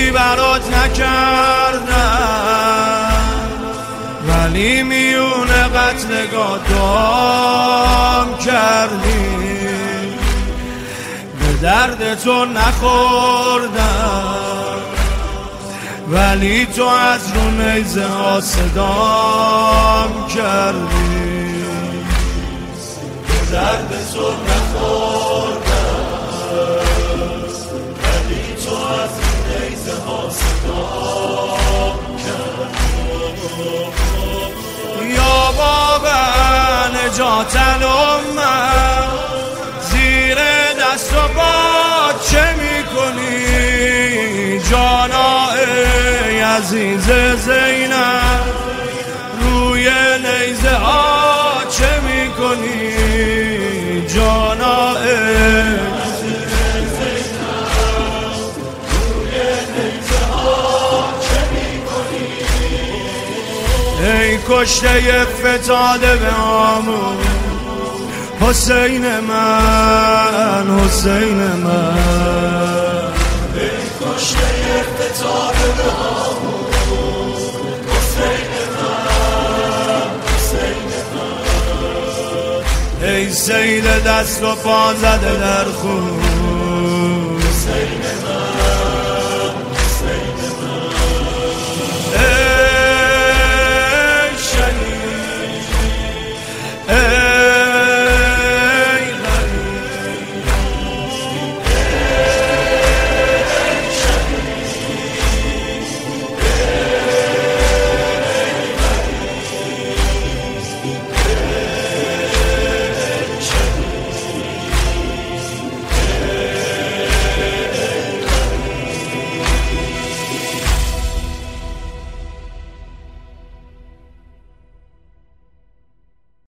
دوستی برات نکردم، ولی میون قتلگاه دام کردی. به درد تو نخوردم، ولی تو از رو نیزه ها صدام کردی. به درد تو نخوردم، ولی تو از رو نیزه ها صدام کردی. یا بابا نجات الامه، زیر دست و پا چه میکنی؟ جانا ای عزیز زینب، روی نیزه ها چه میکنی؟ جانا ای عزیز زینب، روی نیزه ها چه میکنی؟ ای کشته فتاده به آمون، حسین من، حسین من. ای کشته فتاده به آمون، حسین من، حسین من. ای سید دست و پا زده در خون،